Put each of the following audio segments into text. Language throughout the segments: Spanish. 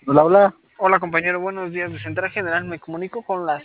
Hola, hola. Hola compañero, buenos días. De Central General me comunico con la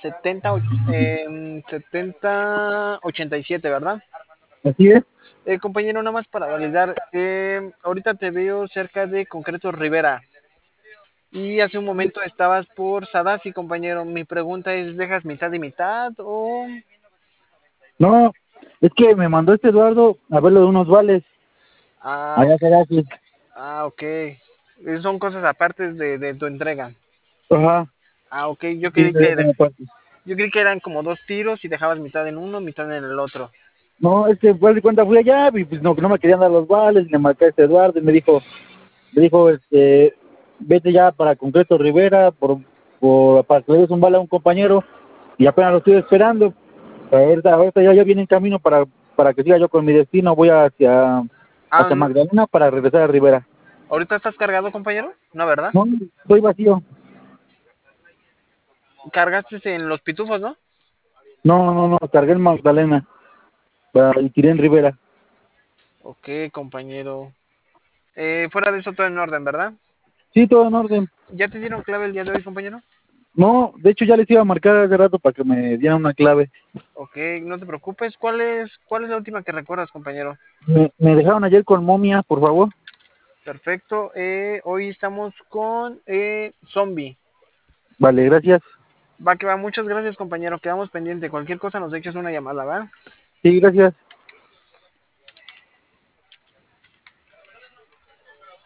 7087, ¿verdad? Así es. Compañero, nada más para validar. Ahorita te veo cerca de Concreto Rivera y hace un momento estabas por Sadasi, compañero. Mi pregunta es, ¿dejas mitad y mitad o...? No, es que me mandó este Eduardo a ver lo de unos vales. Ah, Allá ok. será así. Ah, ok. Son cosas aparte de tu entrega. Ajá. Ah, ok. Sí, como parte. Yo creí que eran como dos tiros y dejabas mitad en uno, mitad en el otro. No, es que pues de cuenta fui allá y pues no me querían dar los vales. Le marqué a este Eduardo y me dijo, vete ya para Concreto Rivera para que le des un vale a un compañero. Y apenas lo estoy esperando. Ahorita ya viene en camino para que siga yo con mi destino. Voy Ah, hacia Magdalena para regresar a Rivera. ¿ahorita estás cargado, compañero? No, ¿verdad? No, estoy vacío. Cargaste en los pitufos, ¿no? No, cargué en Magdalena. Y tiré en Rivera. Ok, compañero. Fuera de eso todo en orden, ¿verdad? Sí, todo en orden. ¿Ya te dieron clave el día de hoy, compañero? No, de hecho ya les iba a marcar hace rato para que me dieran una clave. Ok, no te preocupes. ¿Cuál es la última que recuerdas, compañero? Me dejaron ayer con momia, por favor. Perfecto. Hoy estamos con Zombie. Vale, gracias. Va que va. Muchas gracias, compañero. Quedamos pendiente. Cualquier cosa nos echas una llamada, ¿va? Sí, gracias.